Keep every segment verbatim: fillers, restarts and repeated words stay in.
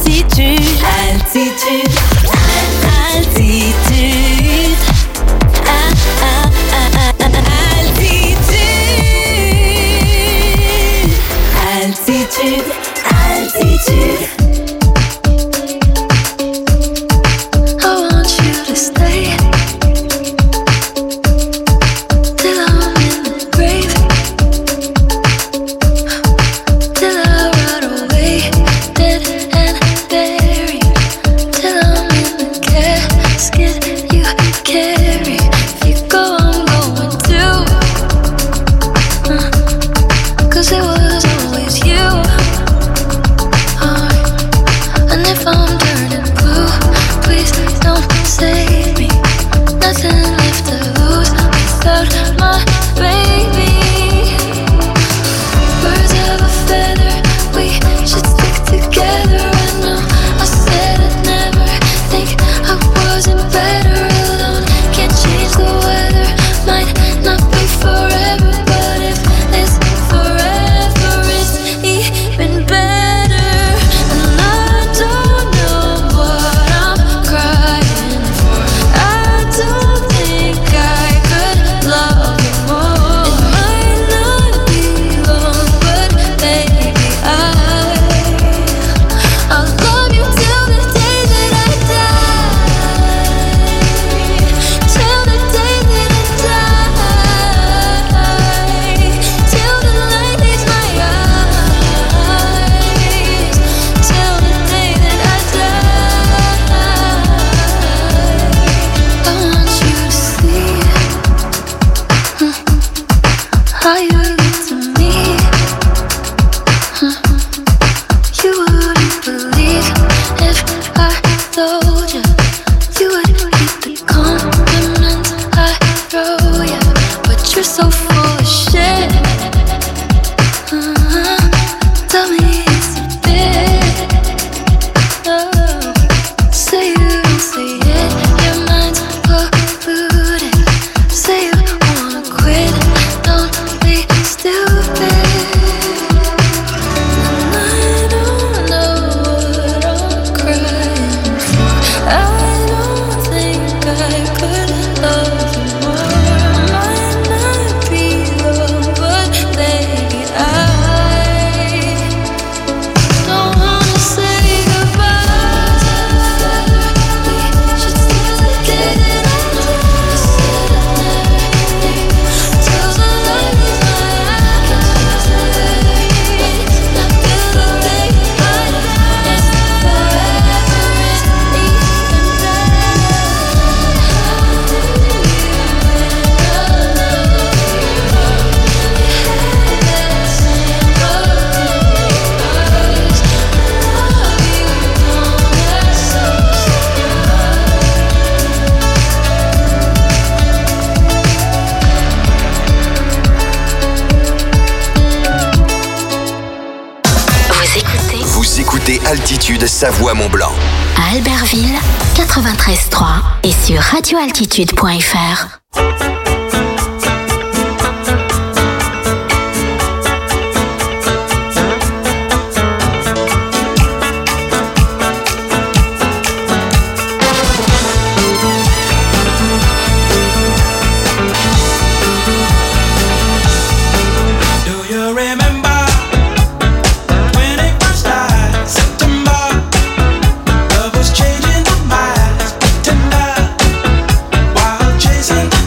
Altitude, altitude, altitude. Ah, ah, ah, ah, ah, altitude, altitude, altitude. Altitude Savoie-Mont-Blanc. À Albertville, quatre-vingt-treize trois et sur radio altitude point f r. Chasing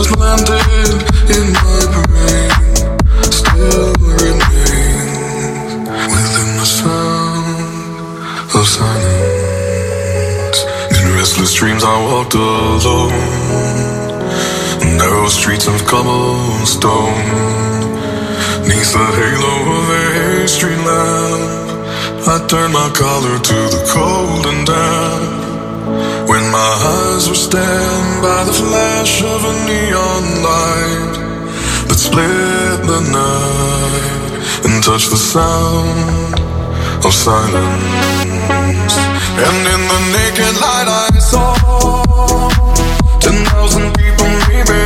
was landed in my brain still remains within the sound of silence. In restless dreams I walked alone, narrow streets of cobblestone, neath the halo of a street lamp. I turned my collar to the cold and damp. When my eyes were stabbed by the flash of a neon light that split the night and touched the sound of silence. And in the naked light I saw ten thousand people maybe,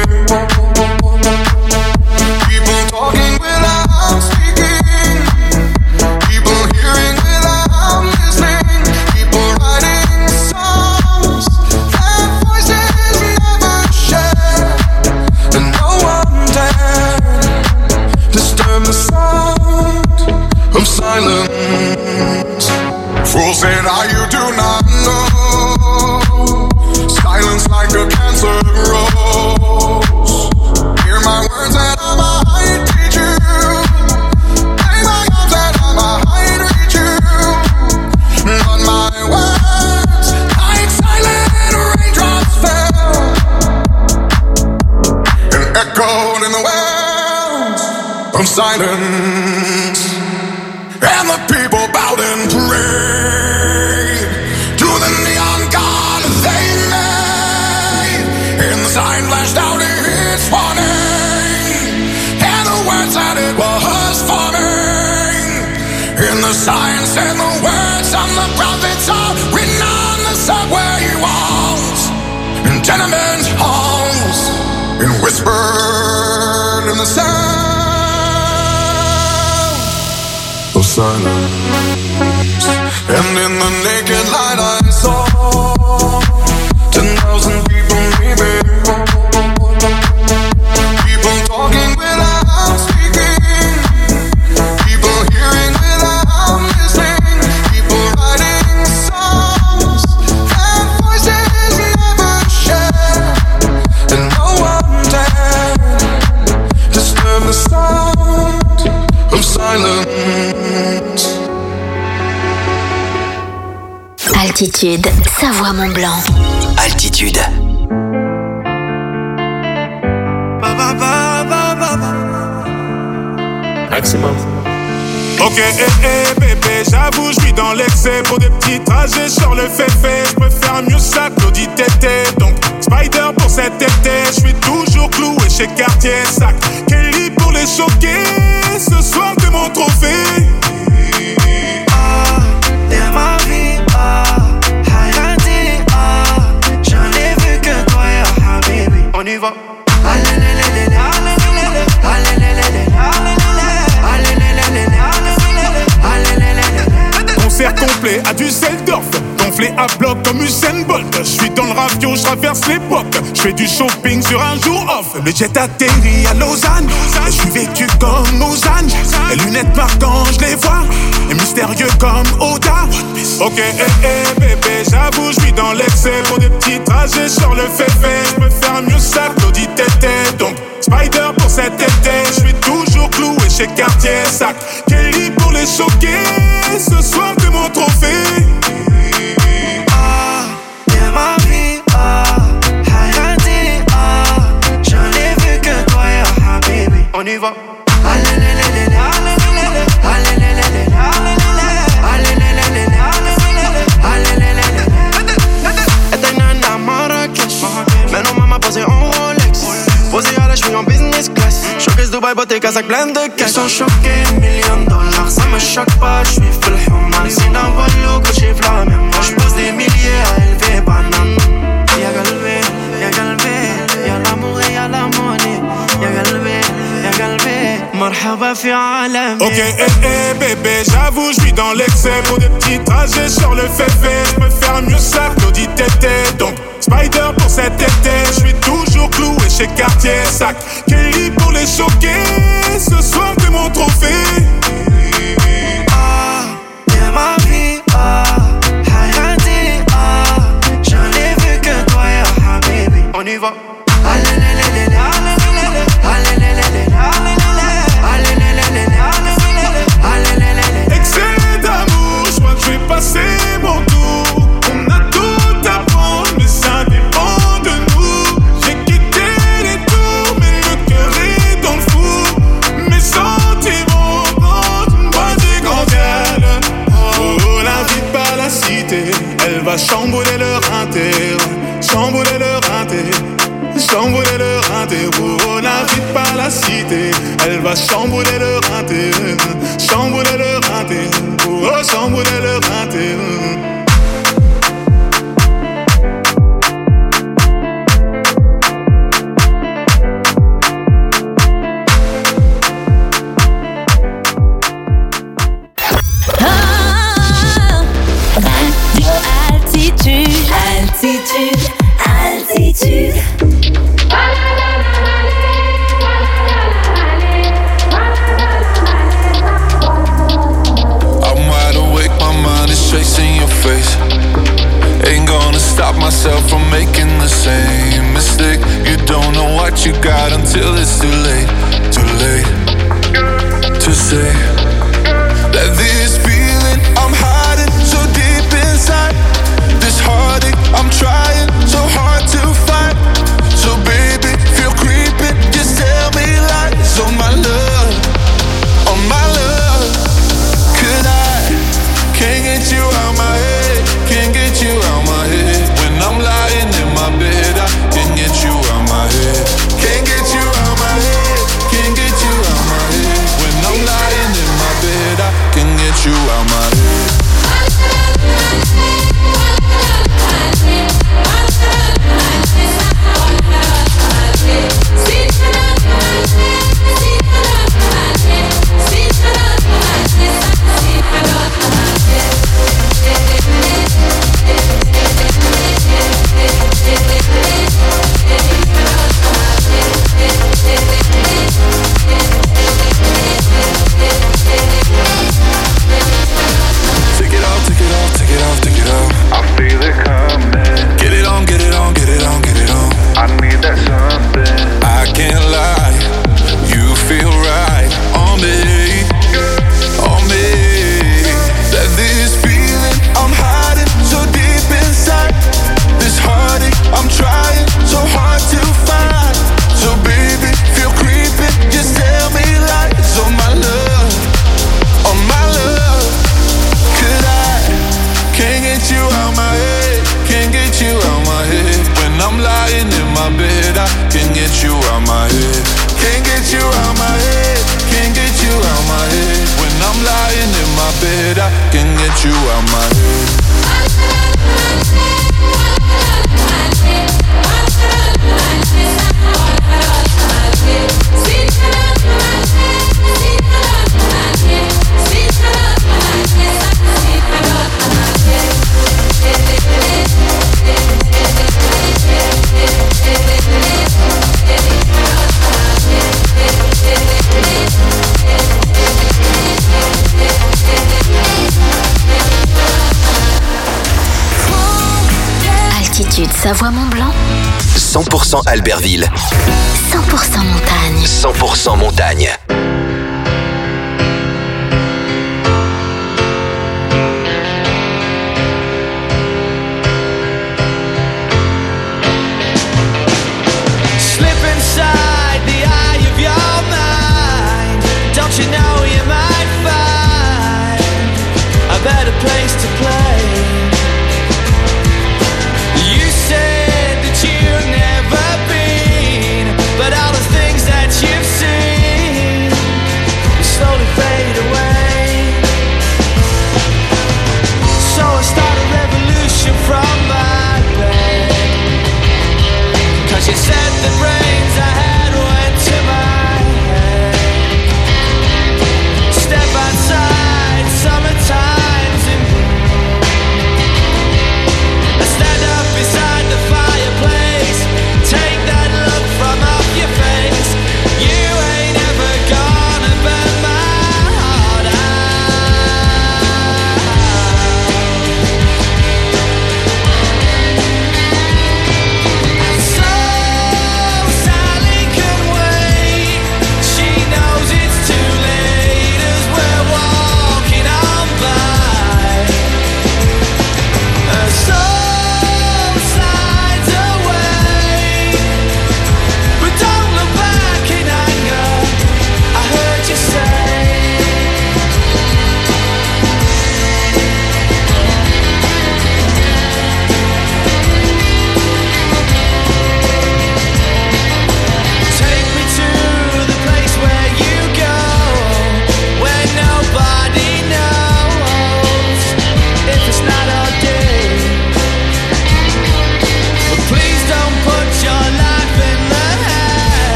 people talking without speaking, people hearing without listening, people writing songs that voices never share, and no one dared disturb the sound of silence. Fools said, "Ah, you do not know. Silence like a cancer grows. Hear my words and I might teach you. Lay my arms and I might reach you. But my words, like silent raindrops, fell and echoed in the wells of silence. And the people bowed and prayed to the neon god they made. And the sign flashed out its warning, and the words that it was forming. And the sign said the words of the prophets are written on the subway walls, in tenement halls, and whispered in the sound of silence. And in the naked light I saw ten thousand people maybe, people talking without speaking, people hearing without listening, people writing songs that voices never share, and no one dared disturb the sound of silence. Altitude, Savoie-Mont-Blanc. Altitude. Maximum. Ok, eh, eh, bébé, j'avoue, j'vis dans l'excès. Pour des petits trajets, sur le fait-fait. J'préfère mieux ça que l'audit tété. Donc, Spider pour cet été. J'suis toujours cloué chez Cartier. Sac Kelly pour les choquer. Ce soir, t'es mon trophée. Ah, t'es ma vie, ah, Hayati, ah, j'en ai vu que toi, ya Habibi. On y va. Allez, Concert complet à Düsseldorf, gonflé à bloc comme Usain Bolt. J'suis dans le ravio, j'traverse l'époque. J'fais du shopping sur un jour off. Le jet atterrit à Lausanne. J'suis vêtu comme Ozanne. Les lunettes marquant, j'les vois. Et mystérieux comme Oda. Ok, eh, eh, bébé, j'avoue, j'vis dans l'excès. Pour des petits trajets, sur le fait-fait. J'préfère mieux ça que l'audit tété. Donc, Spider pour cet été. J'suis toujours cloué chez Cartier. Sac Kelly pour les choquer. Ce soir, t'es mon trophée. ah, t'es ma vie, ah, Hayati, ah, j'en ai vu que toi, ya Habibi. On y va. Esta nana Marrakech, menos mama posé en Rolex. Posé à la cheville en business class. Showcase Dubaï, beauté, casaque plein de cash. Ils sont choqués, millions de dollars, ça me choque pas. J'suis full human, c'est d'un voyou que j'ai flammé. Moi j'pose des milliers à élever banane. Y'a galvé, y'a galvé, y'a l'amour et y'a la monnaie. Y'a galvé, y'a galvé, marhaba fi alam. Ok, eh, eh, bébé, j'avoue, j'vis dans l'excès. Pour des petits trajets, sur le fait-fait. J'préfère mieux ça que l'audit tété. Donc, Spider pour cet été. J'suis toujours cloué chez Cartier. Sac Kelly pour les choquer. Ce soir, t'es mon trophée. Ah, t'es ma vie, ah, Hayati, ah, j'en ai vu que toi, ya Habibi. On y va. Allez, allez, allez, allez. la cité. Elle va chambouler le rinté, chambouler le rinté, oh, chambouler le rinté. Altitude, altitude, altitude. I'm wide awake, my mind is chasing your face. Ain't gonna stop myself from making the same mistake. You don't know what you got until it's too late, too late to say that this feeling I'm hiding so deep inside. This heartache, I'm trying so hard to fight. So baby, feel creeping, just tell me lies on my love, on my love. Could I, can't get you out my head, can't get you out my head. When I'm lying in my bed, I can't get you out my head. Can't get you out my head, can't get you out my head. When I'm lying in my bed, I can't get you out my head. Take it off, take it off, take it off, take it off. I feel it coming. Get it on, get it on, get it on, get it on. I need that something. I can't lie, you feel right on me, on me. That this feeling I'm hiding so deep inside. This heartache I'm trying so hard to find. So baby, feel creeping, just tell me lies on my love, on my love. Could I, can't get you out my head, can't get you out my head. When I'm lying in my bed, I can't get you out my head. Can't get you out my head, can't get you out my head. When I'm lying in my bed, I can't get you out my head. Altitude Savoie-Mont-Blanc, cent pour cent Albertville, cent pour cent montagne. cent pour cent montagne. Slip inside the eye of your mind. Don't you know you might find a better place to play? You said that you've never been, but all the things that you've seen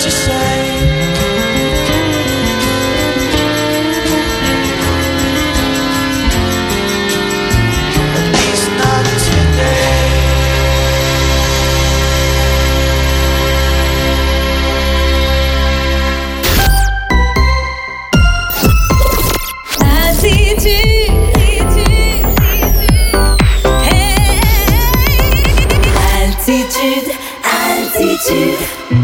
you say. At least not today. Altitude, altitude.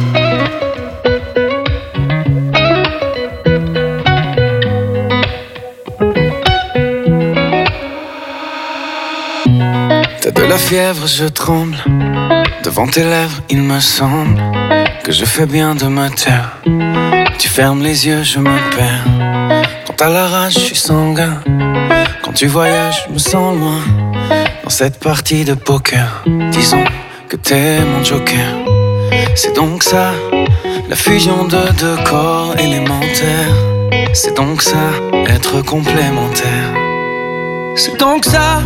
T'as de la fièvre, je tremble. Devant tes lèvres, il me semble que je fais bien de me taire. Tu fermes les yeux, je me perds. Quand t'as la rage, je suis sanguin. Quand tu voyages, je me sens loin. Dans cette partie de poker, disons que t'es mon joker. C'est donc ça, la fusion de deux corps élémentaires. C'est donc ça, être complémentaire. C'est donc ça,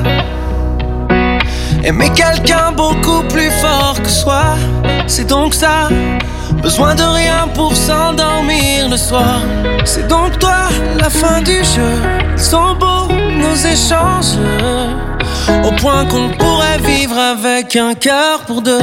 aimer quelqu'un beaucoup plus fort que soi. C'est donc ça, besoin de rien pour s'endormir le soir. C'est donc toi, la fin du jeu. Ils sont beaux nos échanges, au point qu'on pourrait vivre avec un cœur pour deux.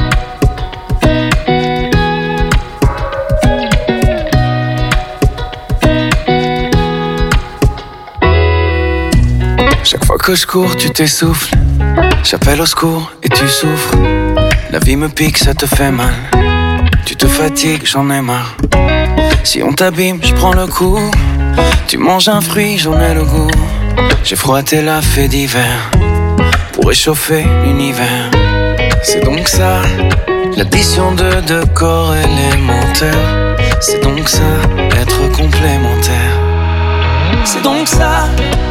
Chaque fois que je cours, tu t'essouffles. J'appelle au secours et tu souffres. La vie me pique, ça te fait mal. Tu te fatigues, j'en ai marre. Si on t'abîme, je prends le coup. Tu manges un fruit, j'en ai le goût. J'ai froissé la fée d'hiver pour réchauffer l'univers. C'est donc ça, l'addition de deux corps élémentaires. C'est donc ça, être complémentaire. C'est donc ça,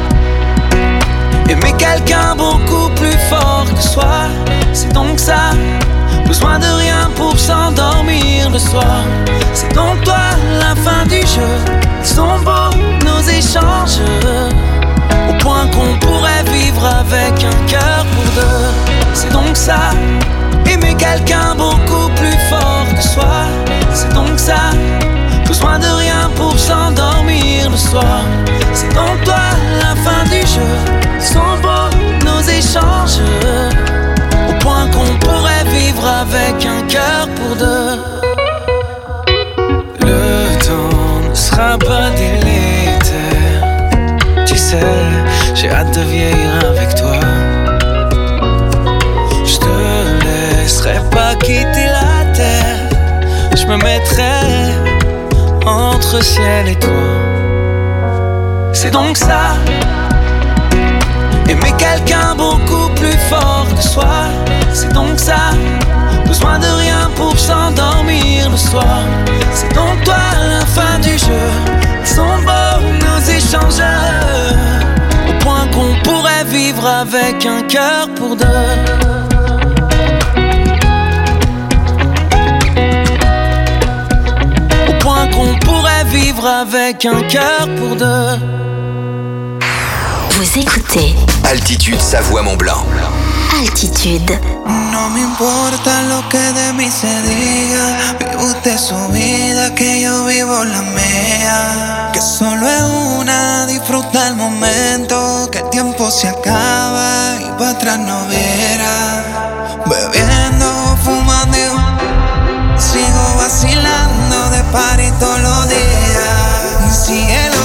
aimer quelqu'un beaucoup plus fort que soi. C'est donc ça, besoin de rien pour s'endormir le soir. C'est donc toi, la fin du jeu. Ils sont beaux nos échanges, au point qu'on pourrait vivre avec un cœur pour deux. C'est donc ça, aimer quelqu'un beaucoup plus fort que soi. C'est donc ça, besoin de rien pour s'endormir le soir. C'est donc toi, la fin du jeu. Ils sont beaux nos échanges, au point qu'on pourrait vivre avec un cœur pour deux. Le temps ne sera pas délétère. Tu sais, j'ai hâte de vieillir avec toi. Je te laisserai pas quitter la terre. Je me mettrai entre ciel et toi. C'est donc ça, aimer quelqu'un beaucoup plus fort que soi. C'est donc ça, besoin de rien pour s'endormir le soir. C'est donc toi, la fin du jeu. Ils sont beaux nos échanges, au point qu'on pourrait vivre avec un cœur pour deux. Au point qu'on pourrait vivre avec un cœur pour deux. Vous écoutez Altitude Savoie-Mont-Blanc. Altitude. No me importa lo que de mí se diga. Vive usted su vida, que yo vivo la mía. Que solo es una, disfruta el momento. Que el tiempo se acaba y para atrás no verá. Bebiendo, fumando, sigo vacilando de party todos los días. Cielo.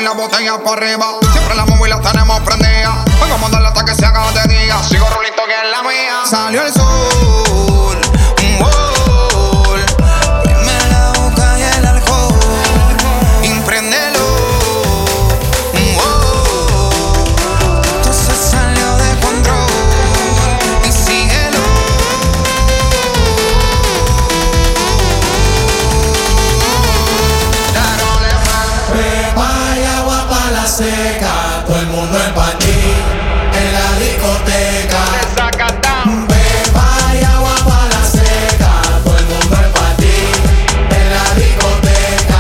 la botella para arriba. Siempre las móviles tenemos prendidas. Vengo a mandarla hasta que se haga de día. Sigo rulito que es la mía. Salió el sol, un gol. Prime la boca y el alcohol. Impréndelo, un gol. Todo se salió de control. Y síguelo. Pepa y agua pa' la seca. Todo el mundo en panty en la discoteca. Pepa y agua pa' la seca. Todo el mundo en panty en la discoteca.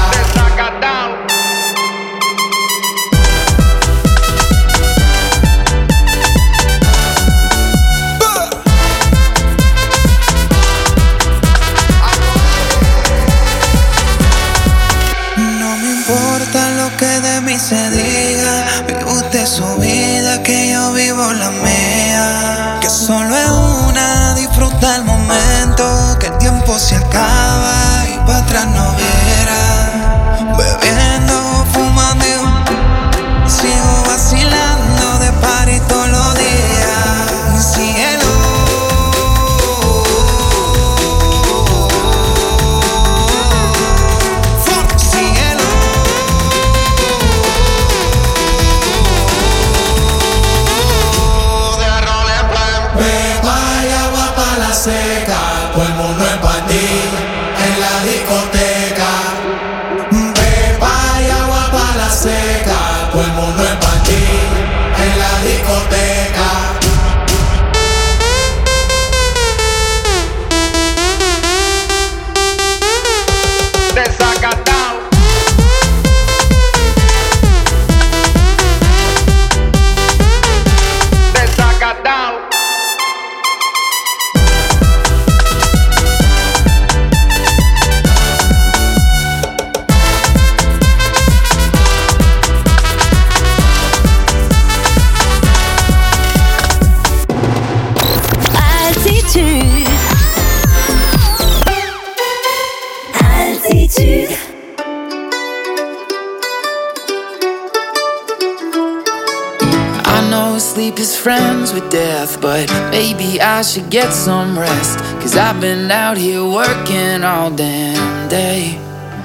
No me importa lo que de mí se diga. Vive usted su vida, que yo vivo la mía. Que solo es una, disfruta el momento. Que el tiempo se acaba y para atrás no viera. Bebiendo, fumando, sigo vacilando de party todos los días. Síguelo. Síguelo. Pepa y agua pa' la seca. Todo el mundo en panty en la discoteca. Pepa y agua pa' la seca. Todo el mundo en panty en la discoteca. Desacatado. Desacatado. Altitude. Altitude. I know sleep is friends with death, but maybe I should get some rest. Cause I've been out here working all damn day.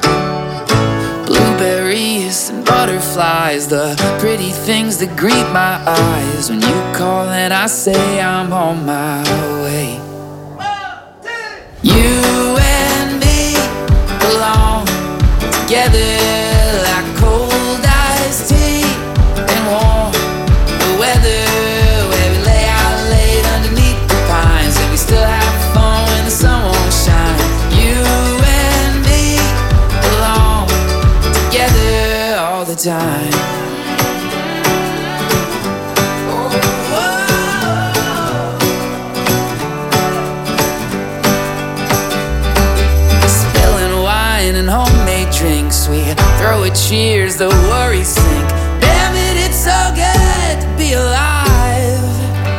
Blueberries and butterflies, the pretty things that greet my eyes. When you call and I say I'm on my way. You and me belong together like cold iced tea and warm the weather, where we lay out late underneath the pines, and we still have fun when the sun won't shine. You and me belong together all the time. Spilling wine and homemade drinks, we throw a cheers, the worries sink. Damn it, it's so good to be alive.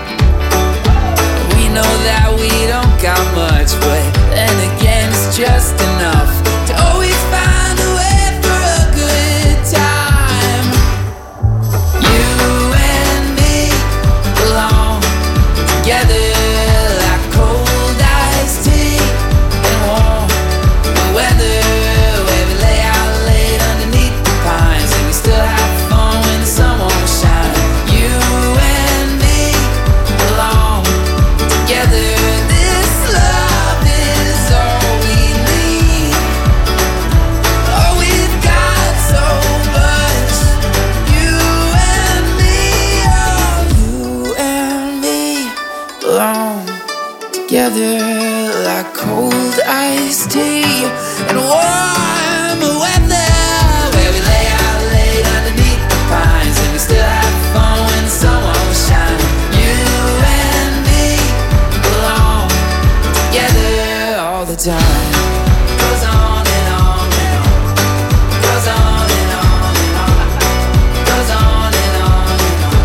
We know that we don't got much, but then again it's just enough to always find a way for a good time. You and me belong together like cold iced tea and warm the weather, where we lay out late underneath the pines, and we still have fun when the sun won't shine. You and me belong together. This love is all we need. Oh, we've got so much. You and me, oh, you and me belong together like cold iced tea and warm weather, where we lay out late underneath the pines, and we still have fun when the sun won't shine. You and me belong together all the time. Goes on and on and on. Goes on and on and on. Goes on and on and on.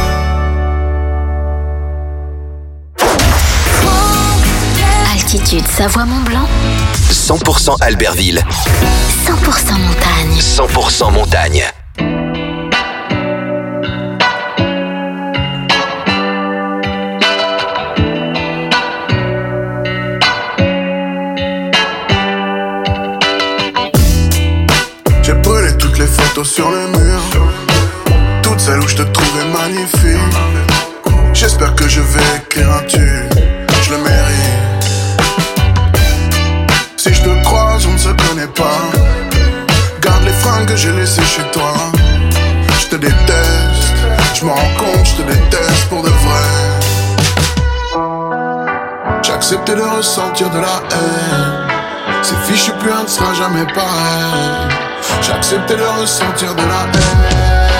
Altitude Savoie-Mont-Blanc, cent pour cent Albertville, cent pour cent montagne. cent pour cent montagne. J'ai brûlé toutes les photos sur le mur, toutes celles où je te trouvais magnifique. J'espère que je vais écrire un tube, je le mérite. Si je te croise, on ne se connaît pas. Garde les fringues que j'ai laissées chez toi. Je te déteste, je m'en rends compte, je te déteste pour de vrai. J'ai accepté de ressentir de la haine. C'est fichu, plus rien ne sera jamais pareil. J'ai accepté de ressentir de la haine.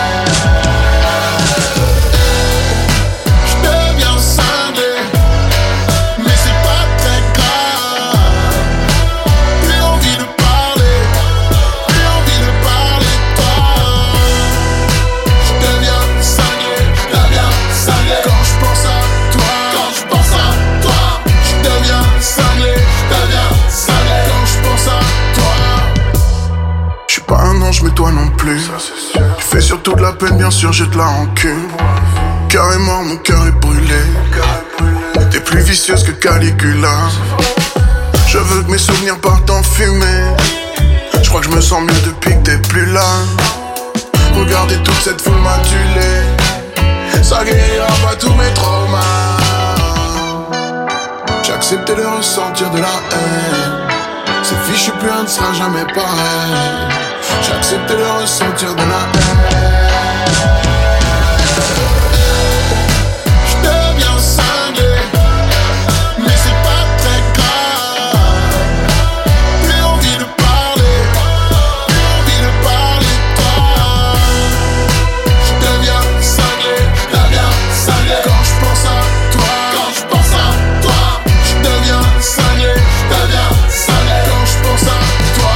Mais toi non plus. Tu fais surtout de la peine, bien sûr j'ai de la rancune. Cœur est mort, mon cœur est brûlé. T'es plus vicieuse que Caligula. Je veux que mes souvenirs partent en fumée. Je crois que je me sens mieux depuis que t'es plus là. Regardez toute cette foule m'adulée. Ça guérira pas tous mes traumas. J'ai accepté de ressentir de la haine. C'est fichu, plus rien ne sera jamais pareil. J'ai accepté de ressentir de la haine. Je deviens cinglé, mais c'est pas très grave. Plus envie de parler, plus envie de parler de toi. Je deviens cinglé, je deviens cinglé. Quand je pense à toi, quand je pense à toi, je deviens cinglé, je deviens cinglé. Quand je pense à toi.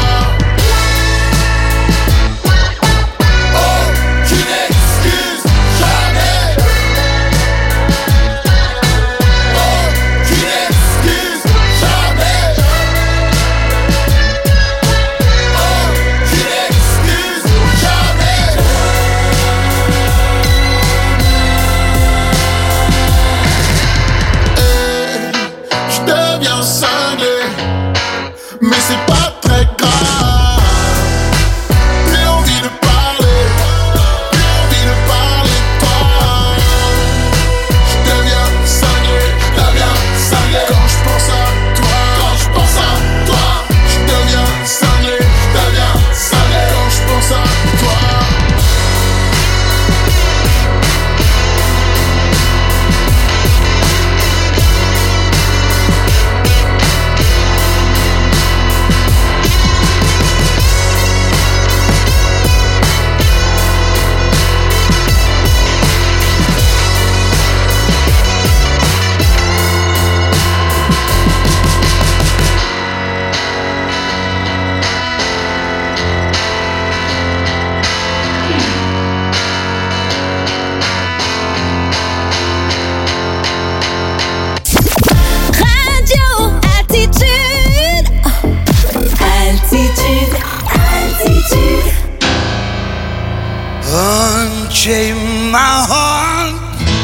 Unchain my heart,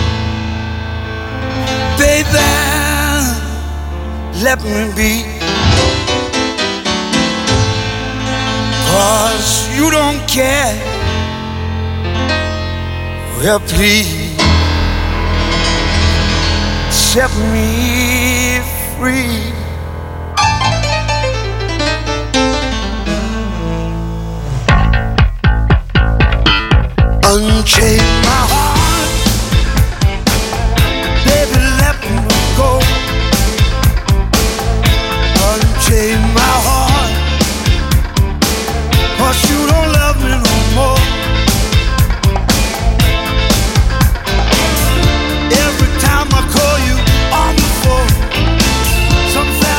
baby, let me be. 'Cause you don't care. Well, please set me free. Unchain my heart, baby, let me go. Unchain my heart, 'cause you don't love me no more. Every time I call you on the phone, something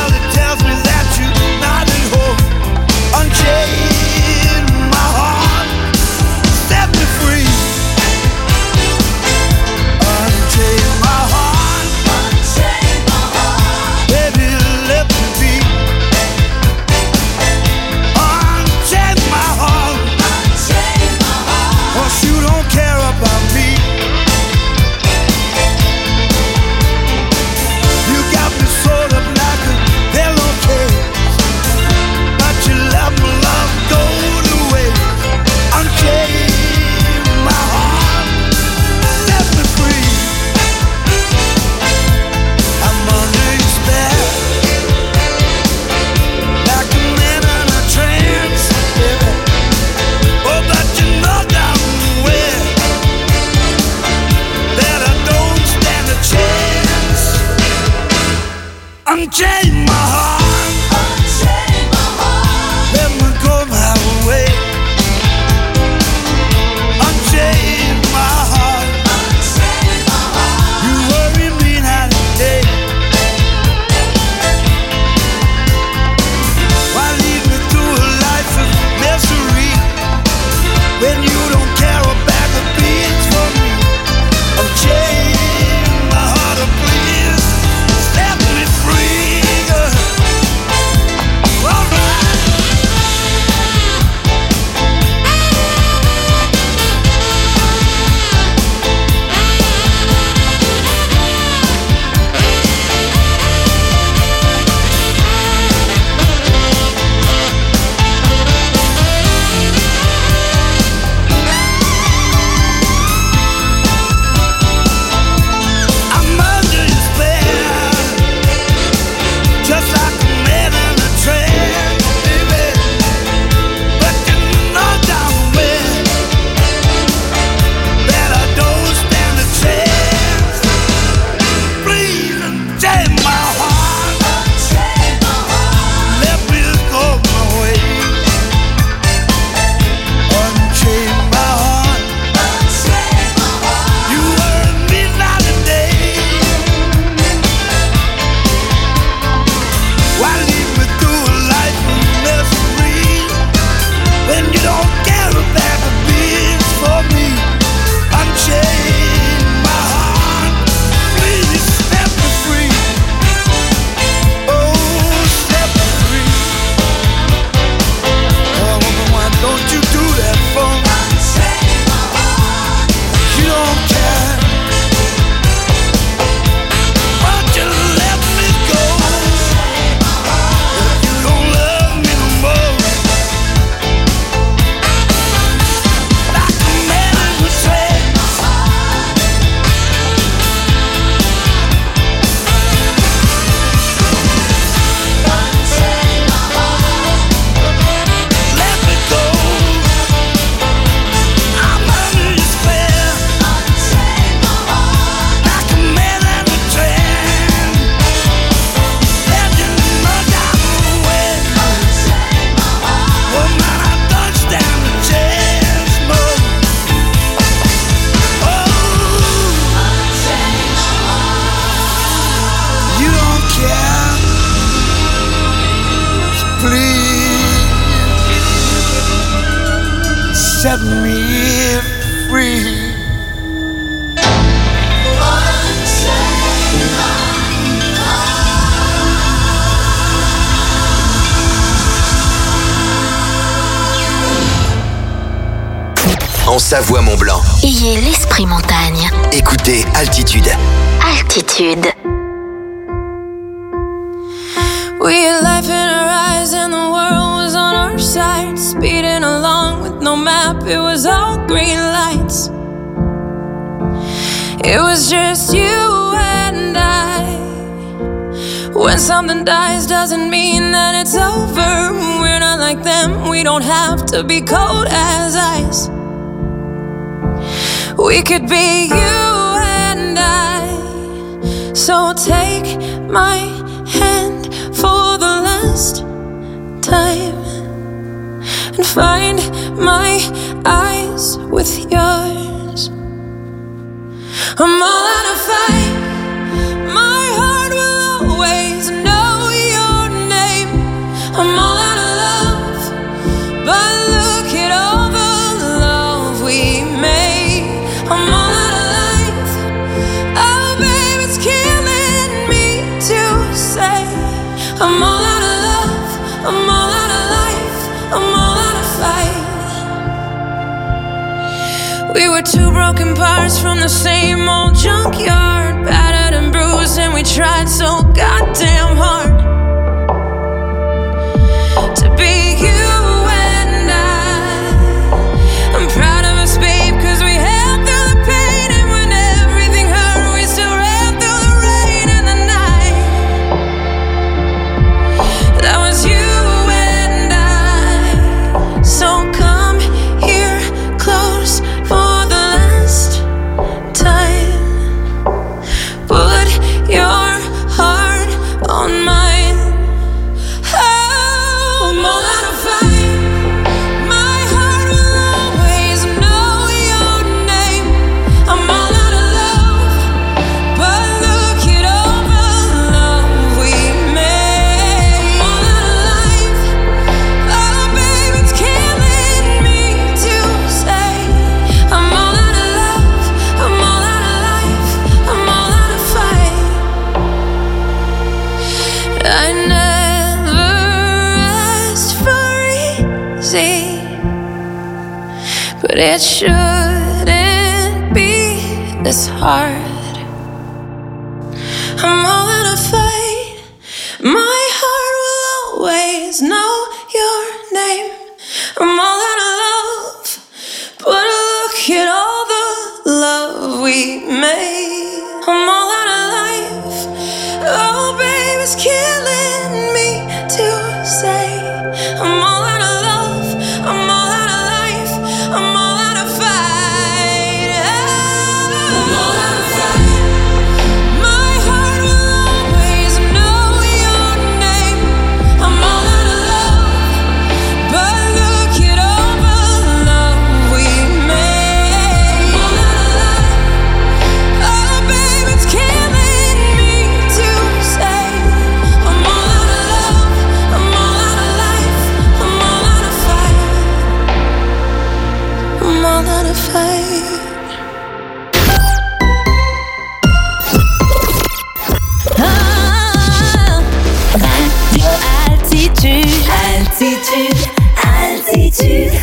set me free. En Savoie Mont-Blanc. Ayez l'esprit montagne. Écoutez Altitude. Altitude. We had life in our eyes and the world was on our side. Speeding along with no map, it was all green lights. It was just you and I. When something dies doesn't mean that it's over. We're not like them, we don't have to be cold as ice. We could be you and I. So take my hand for the last time and find my eyes with yours. I'm all out of fight. My heart will always know your name. I'm all out of love, but look at all the love we made. I'm all out of life. Oh, babe, it's killing me to say. I'm all out of love. I'm all out of life. I'm all out of fight. We were two broken parts from the same old junkyard, battered and bruised, and we tried so goddamn hard to be you and I. I'm proud of us, babe, cause we held through the pain, and when everything hurt, we still ran through the rain and the night. That was you and I. So come here close for the last time. Put your heart on mine. Oh, I'm all out of fight. My heart will always know your name. I'm all out of love, but look at all the love we made. I'm all out of life. Oh, babe, it's killing me to say. I'm all out of love. I'm all out of life. I'm all out of fight. I never asked for easy, but it shouldn't be this hard. I'm all out of fight. My heart will always know your name. I'm all out of love, but look at all the love we made. I'm all out of life. Oh, babe, it's killing me to say. I'm all out of love. I'm all out of life. I'm all out of fight. I'm all out of fight. My heart will always know your name. I'm all out of love, but look at all the love we made. I'm all out of life. Oh, babe, it's killing me to say. I'm all out of love. I'm all out of life. I'm all out of fight. I'm all out of fight. Radio Altitude, Altitude, Altitude.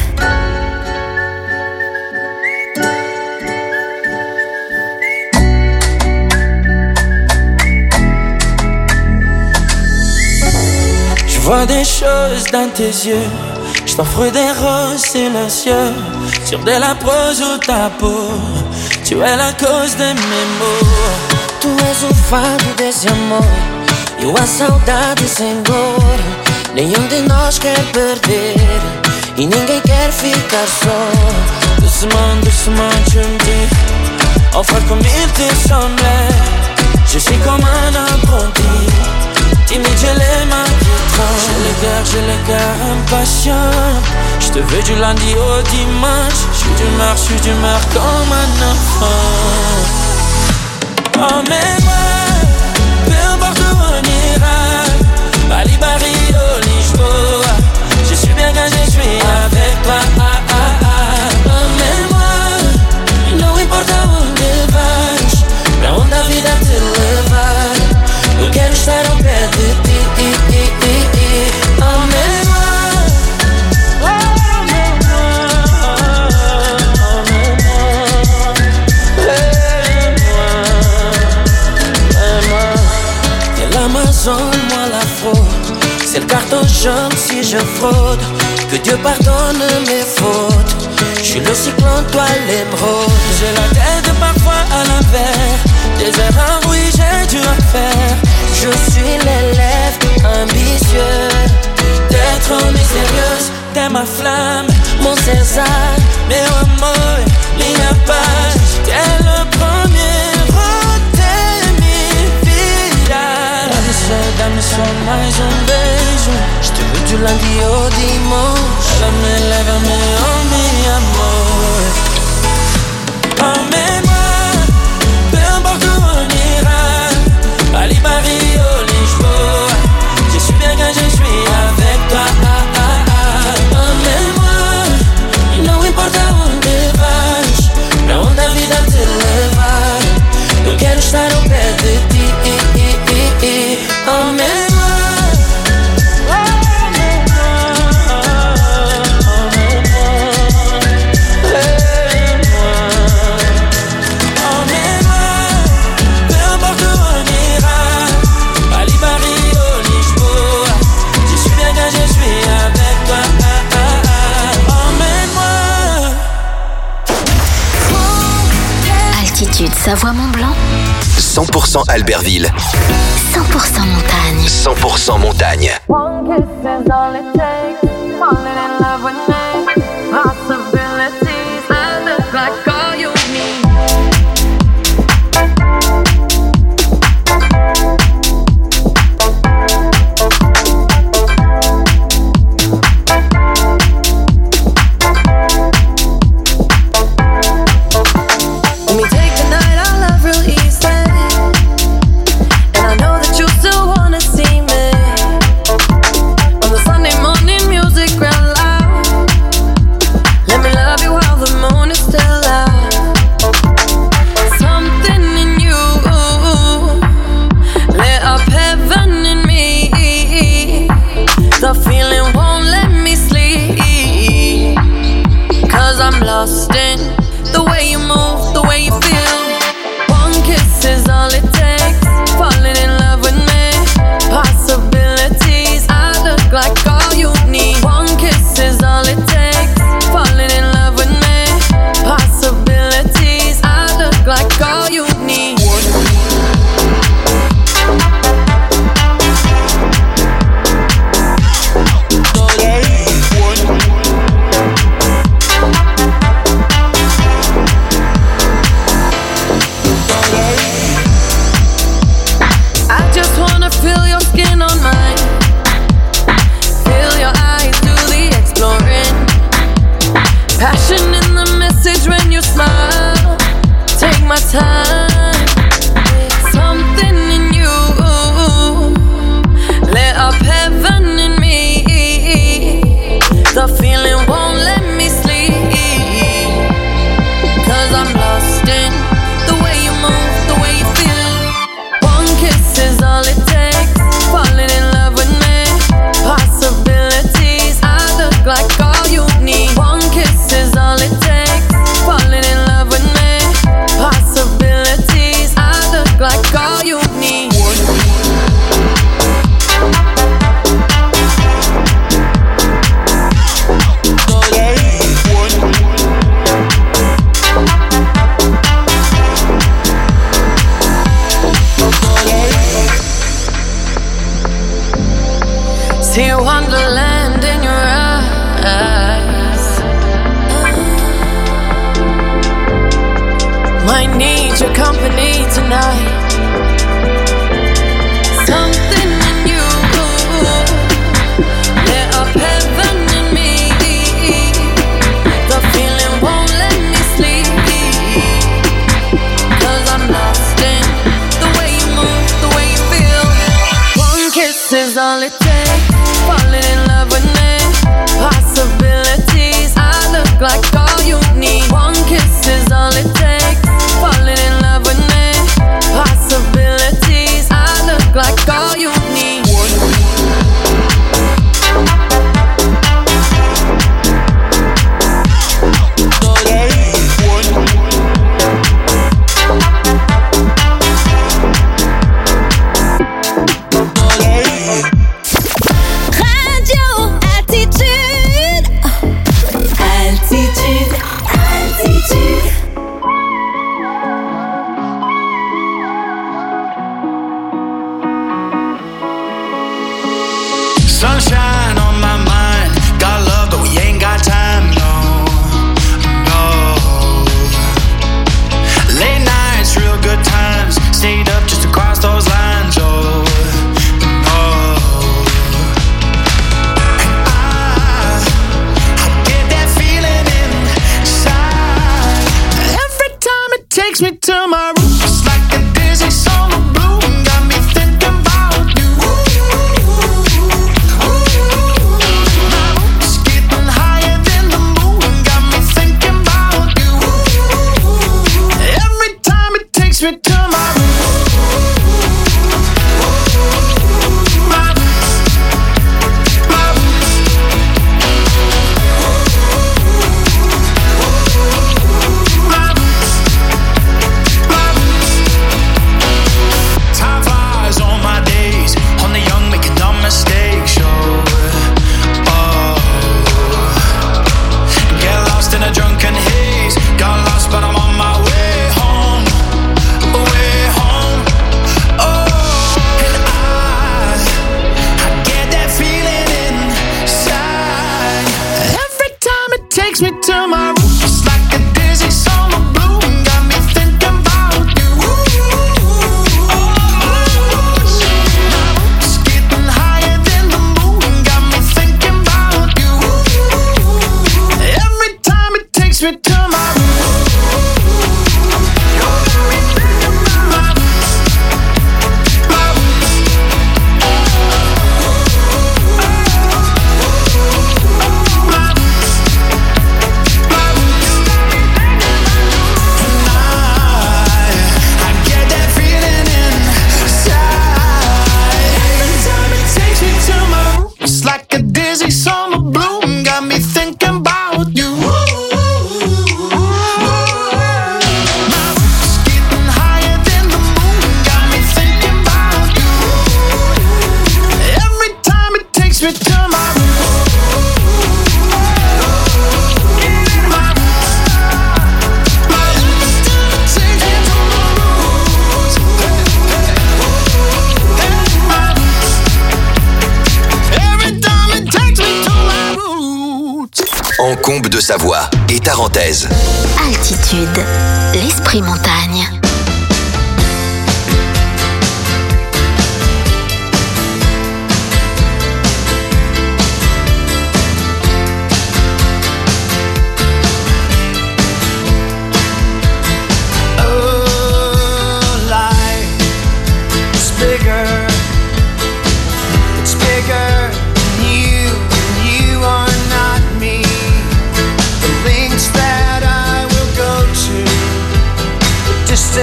Je vois des choses dans tes yeux. Je t'offre des roses silencieux sur de la prose ou ta peau. Tu es la cause de mes maux. Tu és o fado desse amor. Eu a saudade sem dor. Nenhum de nós quer perder e ninguém quer ficar só. Doucement, doucement, tu me dis enfin comme il te semblait. Je suis comme un apprenti, timide, j'ai les mains qui tremblent. J'ai le cœur, j'ai le cœur impatient. Je te veux du lundi au dimanche. Je suis d'humeur, je suis d'humeur comme un enfant. Emmène-moi, peu importe où on ira. Bali, Barrio, Lisboa. Je suis bien quand je suis avec toi. Ah, ah, ah. parte aujourd'hui si je fraude. Que Dieu pardonne mes fautes. Je suis le cyclone, toi l'émeraude. J'ai la tête parfois à l'envers. Des erreurs, oui, j'ai dû en faire. Je suis l'élève ambitieux. T'es trop mystérieuse, t'es ma flamme, mon César, meu amor, minha paz. T'es le premier, oh, t'es minha vida. Dá-me só, dá-me só mais um beijo. Je te veux du lundi au dimanche. Lève-moi, lève-moi, oh mi amor. Emmène-moi, peu importe où on ira. Ali, Paris, au Lisboa. Je suis bien quand je suis avec toi. Emmène-moi, não importa onde vais, pra onde a vida te levar. Eu quero estar ao pé de ti. Emmène-moi. Savoie-Mont-Blanc, cent pour cent Albertville, cent pour cent montagne, cent pour cent montagne. One kiss is all it takes. Falling in love with me. Possibilities that look like all you need. Lost in the way you move, the way you feel. One kiss is all it takes. Falling in love with me. Possibilities, I look like all you need. One kiss is all it takes. Falling in love with me. Possibilities, I look like all you need. Time, something in you lit up heaven in me. The feeling won't let me sleep, 'cause I'm lost in the way you move, the way you feel. One kiss is all it takes. Falling in love with me. Possibilities, I look like all you need. One kiss is all it takes. Falling in love with me. Possibilities, I look like all you need. See wonderland in your eyes. Might need your company tonight. Something in you lit up heaven in me. The feeling won't let me sleep, 'cause I'm lost in the way you move, the way you feel. One kiss is all it takes. Falling in love with me. Possibilities, I look like all you need. One kiss is all it takes. Falling in love with me. Possibilities, I look like all you need. Radio takes me to my roots like a dizzy summer bloom. Got me thinking about you. My roots getting higher than the moon. Got me thinking about you. Every time it takes me to my roots. Takes me to my roots like a dizzy summer bloom. Got me thinking about you. My roots getting higher than the moon. Got me thinking about you. Every time it takes me to my roots. Like a dizzy summer bloom, got me thinking about you. My roots getting higher than the moon, got me thinking about you. Every time it takes me to my roots. En comble de Savoie et Tarentaise. Altitude, l'esprit montagne. Distance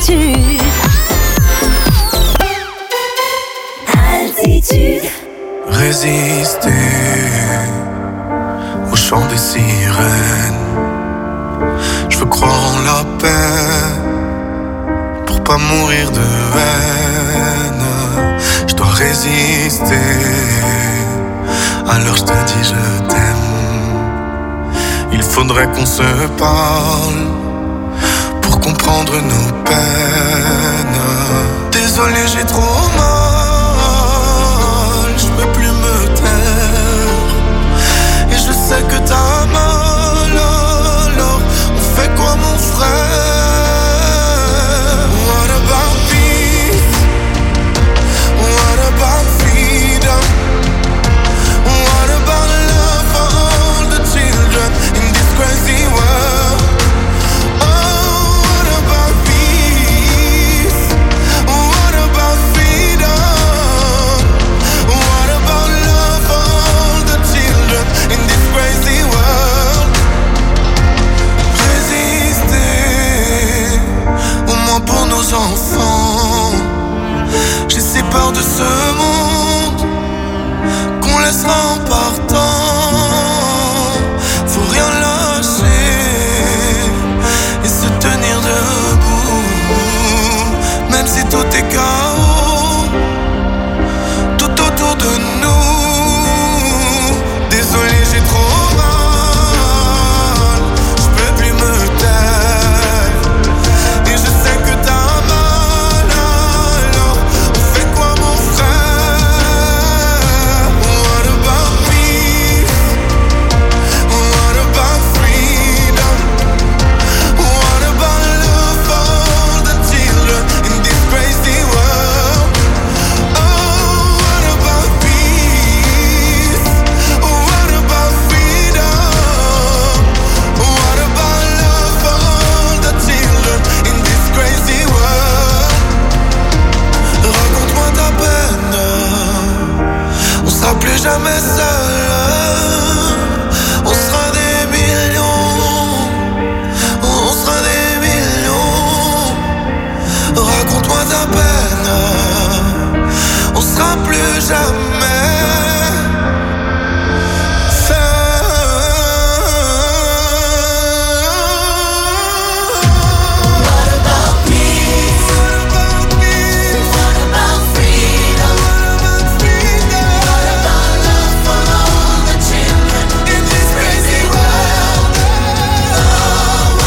Altitude. Altitude. Résister au chant des sirènes. Je veux croire en la paix pour pas mourir de haine. Je dois résister. Alors je te dis je t'aime. Il faudrait qu'on se parle pour comprendre nos peines. Désolé, j'ai trop mal. Je peux plus me taire. Et je sais que t'as